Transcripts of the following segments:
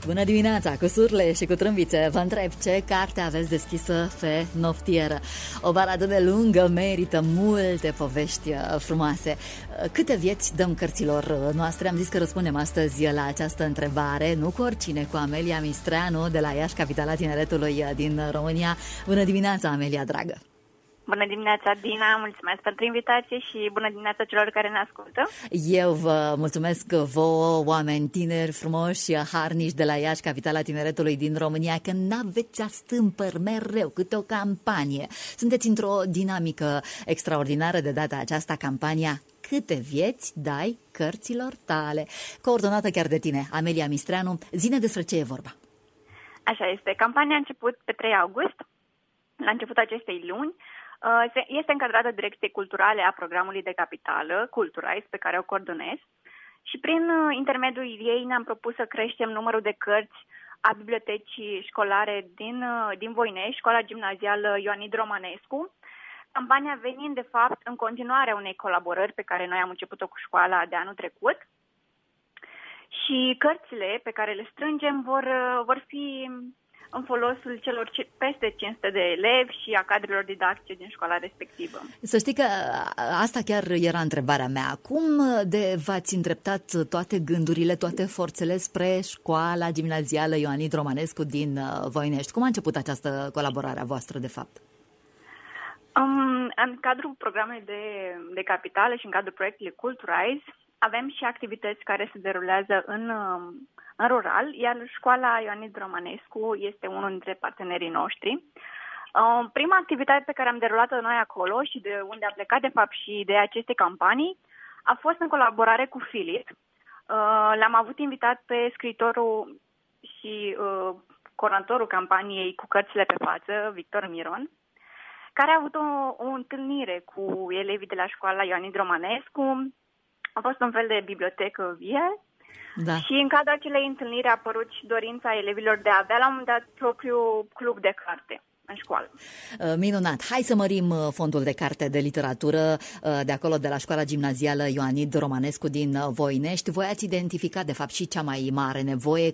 Bună dimineața, cu surle și cu trâmbițe. Vă întreb ce carte aveți deschisă pe noftieră. O vară atât de lungă merită multe povești frumoase. Câte vieți dăm cărților noastre? Am zis că răspundem astăzi la această întrebare, nu cu oricine, cu Amelia Mistreanu de la Iași, capitala tineretului din România. Bună dimineața, Amelia, dragă! Bună dimineața, Dina, mulțumesc pentru invitație și bună dimineața celor care ne ascultă. Eu vă mulțumesc vouă, oameni tineri, frumoși, harnici de la Iași, capitala tineretului din România, că n-aveți astâmpări mereu, câte o campanie. Sunteți într-o dinamică extraordinară de data aceasta, campania Câte vieți dai cărților tale, coordonată chiar de tine, Amelia Mistreanu. Zi-ne despre ce e vorba. Așa este, campania a început pe 3 august, la începutul acestei luni. Este încadrată Direcției Culturale a programului de capitală, Culturize, pe care o coordonez, și prin intermediul ei ne-am propus să creștem numărul de cărți a bibliotecii școlare din Voinești, școala gimnazială Ioanid Romanescu, campania venind, de fapt, în continuarea unei colaborări pe care noi am început-o cu școala de anul trecut. Și cărțile pe care le strângem vor fi în folosul celor peste 500 de elevi și a cadrelor didactice din școala respectivă. Să știi că asta chiar era întrebarea mea. Cum de v-ați îndreptat toate gândurile, toate forțele spre școala gimnazială Ioanid Romanescu din Voinești? Cum a început această colaborare a voastră, de fapt? În cadrul programului de capitală și în cadrul proiectului Culturize avem și activități care se derulează în rural, iar școala Ioanid Romanescu este unul dintre partenerii noștri. Prima activitate pe care am derulat-o noi acolo și de unde a plecat, de fapt, și ideea acestei campanii a fost în colaborare cu Filip. L-am avut invitat pe scriitorul și coordonatorul campaniei Cu cărțile pe față, Victor Miron, care a avut o întâlnire cu elevii de la școala Ioanid Romanescu. A fost un fel de bibliotecă vie. Da. Și în cadrul acelei întâlniri a apărut și dorința elevilor de a avea la un moment dat propriul club de carte în școală. Minunat! Hai să mărim fondul de carte de literatură de acolo, de la școala gimnazială Ioanid Romanescu din Voinești. Voi ați identificat, de fapt, și cea mai mare nevoie.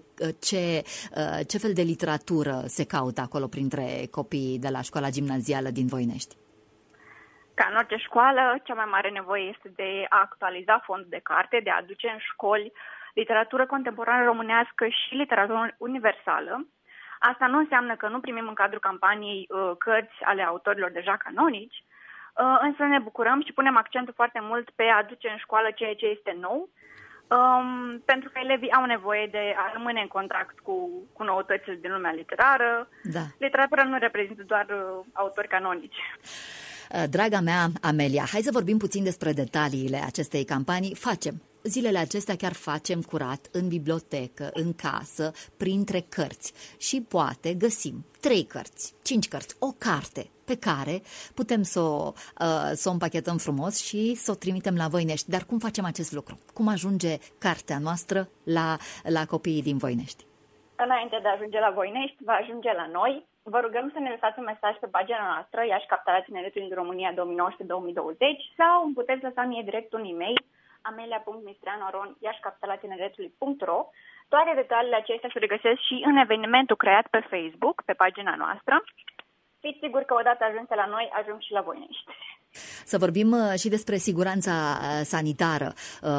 Ce fel de literatură se caută acolo printre copiii de la școala gimnazială din Voinești? Ca în orice școală, cea mai mare nevoie este de a actualiza fondul de carte, de a aduce în școli literatură contemporană românească și literatură universală. Asta nu înseamnă că nu primim în cadrul campaniei cărți ale autorilor deja canonici, însă ne bucurăm și punem accentul foarte mult pe a aduce în școală ceea ce este nou, pentru că elevii au nevoie de a rămâne în contact cu noutățile din lumea literară. Da. Literatura nu reprezintă doar autori canonici. Draga mea, Amelia, hai să vorbim puțin despre detaliile acestei campanii. Zilele acestea chiar facem curat în bibliotecă, în casă, printre cărți și poate găsim 3 cărți, 5 cărți, o carte pe care putem să o împachetăm frumos și să o trimitem la Voinești. Dar cum facem acest lucru? Cum ajunge cartea noastră la copiii din Voinești? Înainte de a ajunge la Voinești, va ajunge la noi. Vă rugăm să ne lăsați un mesaj pe pagina noastră, Iași, capitala tineretului din România 2019-2020, sau îmi puteți lăsa mie direct un e-mail, amelia.mistreanu@iașicapitalatineret.ro. Toate detaliile acestea se regăsesc și în evenimentul creat pe Facebook, pe pagina noastră. Fiți siguri că odată ajunse la noi, ajung și la Voinești. Să vorbim și despre siguranța sanitară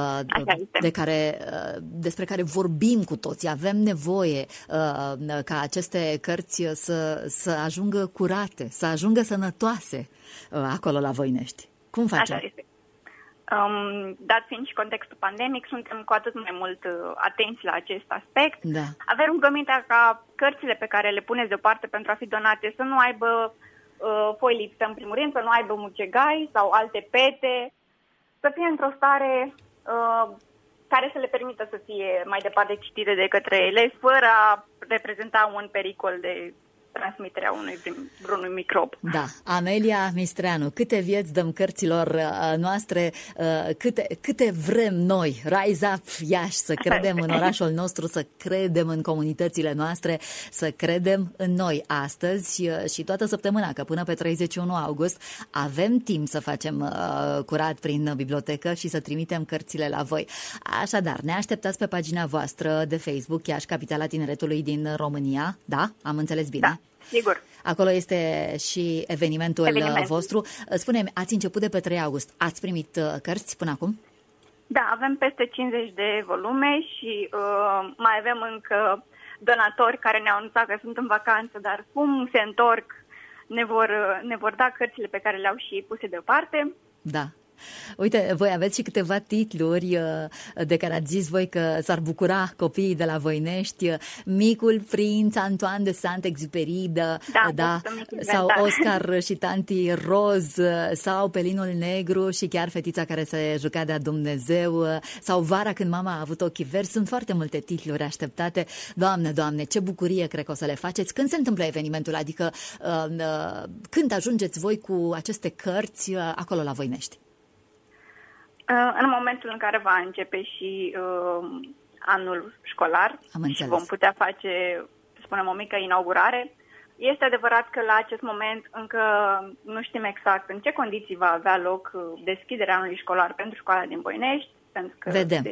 despre care vorbim cu toții. Avem nevoie ca aceste cărți să ajungă curate, să ajungă sănătoase acolo la Voinești. Cum facem? Așa este. Dat fiind și contextul pandemic, suntem cu atât mai mult atenți la acest aspect. Da. Avem rugămintea ca cărțile pe care le puneți deoparte pentru a fi donate să nu aibă foi lipsă, în primul rând, să nu aibă mucegai sau alte pete, să fie într-o stare care să le permită să fie mai departe citite de către elevi, fără a reprezenta un pericol de transmiterea vreunui microb. Da. Amelia Mistreanu, câte vieți dăm cărților noastre, câte vrem noi, Rise Up Iași, să credem în orașul nostru, să credem în comunitățile noastre, să credem în noi astăzi și toată săptămâna, că până pe 31 august avem timp să facem curat prin bibliotecă și să trimitem cărțile la voi. Așadar, ne așteptați pe pagina voastră de Facebook, Iași, capitala tineretului din România. Da? Am înțeles bine? Da, sigur. Acolo este și evenimentul vostru. Spune-mi, ați început de pe 3 august. Ați primit cărți până acum? Da, avem peste 50 de volume și mai avem încă donatori care ne-au anunțat că sunt în vacanță, dar cum se întorc ne vor da cărțile pe care le-au și puse deoparte. Da. Uite, voi aveți și câteva titluri de care ați zis voi că s-ar bucura copiii de la Voinești. Micul prinț Antoine de Saint-Exupéry, sau Oscar și tanti Roz, sau Pelinul negru și chiar fetița care se juca de-a Dumnezeu, sau Vara când mama a avut ochii verzi. Sunt foarte multe titluri așteptate. Doamne, ce bucurie cred că o să le faceți. Când se întâmplă evenimentul? Adică când ajungeți voi cu aceste cărți acolo la Voinești? În momentul în care va începe și anul școlar și vom putea face, să spunem, o mică inaugurare. Este adevărat că la acest moment încă nu știm exact în ce condiții va avea loc deschiderea anului școlar pentru școala din Voinești, pentru că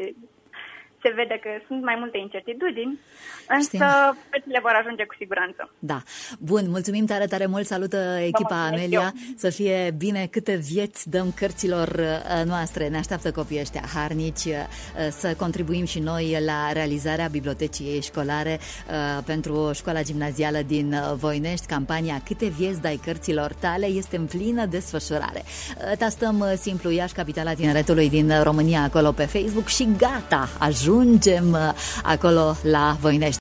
se vede că sunt mai multe incertitudini, însă cărțile vor ajunge cu siguranță. Da. Bun, mulțumim tare, tare mult. Salută echipa Amelia. Să fie bine, câte vieți dăm cărților noastre. Ne așteaptă copiii ăștia harnici să contribuim și noi la realizarea bibliotecii școlare pentru școala gimnazială din Voinești. Campania Câte vieți dai cărților tale este în plină desfășurare. Tastăm simplu Iași, capitala tineretului din România, acolo pe Facebook și gata, ajungem acolo la Voinești.